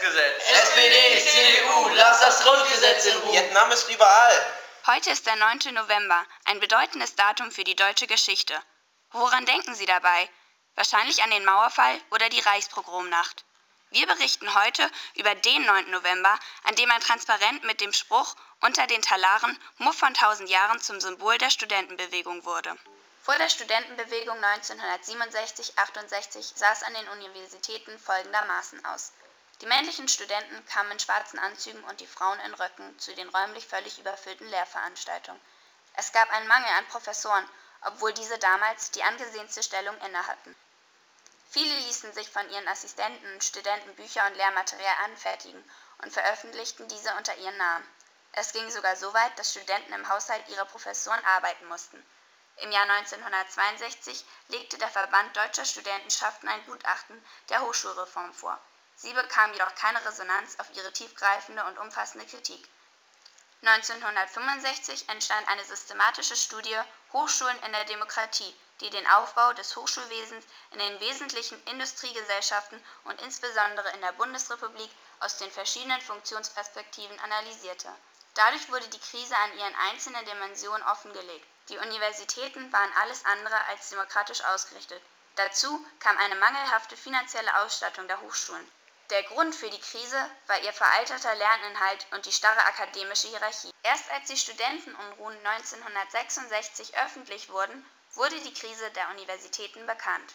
Grundgesetz. SPD, CDU, lass das Grundgesetz in Ruhe. Vietnam ist überall. Heute ist der 9. November, ein bedeutendes Datum für die deutsche Geschichte. Woran denken Sie dabei? Wahrscheinlich an den Mauerfall oder die Reichspogromnacht. Wir berichten heute über den 9. November, an dem ein Transparent mit dem Spruch „Unter den Talaren, Muff von 1000 Jahren“ zum Symbol der Studentenbewegung wurde. Vor der Studentenbewegung 1967/68 sah es an den Universitäten folgendermaßen aus. Die männlichen Studenten kamen in schwarzen Anzügen und die Frauen in Röcken zu den räumlich völlig überfüllten Lehrveranstaltungen. Es gab einen Mangel an Professoren, obwohl diese damals die angesehenste Stellung innehatten. Viele ließen sich von ihren Assistenten und Studenten Bücher und Lehrmaterial anfertigen und veröffentlichten diese unter ihren Namen. Es ging sogar so weit, dass Studenten im Haushalt ihrer Professoren arbeiten mussten. Im Jahr 1962 legte der Verband Deutscher Studentenschaften ein Gutachten der Hochschulreform vor. Sie bekam jedoch keine Resonanz auf ihre tiefgreifende und umfassende Kritik. 1965 entstand eine systematische Studie »Hochschulen in der Demokratie«, die den Aufbau des Hochschulwesens in den wesentlichen Industriegesellschaften und insbesondere in der Bundesrepublik aus den verschiedenen Funktionsperspektiven analysierte. Dadurch wurde die Krise an ihren einzelnen Dimensionen offengelegt. Die Universitäten waren alles andere als demokratisch ausgerichtet. Dazu kam eine mangelhafte finanzielle Ausstattung der Hochschulen. Der Grund für die Krise war ihr veralteter Lerninhalt und die starre akademische Hierarchie. Erst als die Studentenunruhen 1966 öffentlich wurden, wurde die Krise der Universitäten bekannt.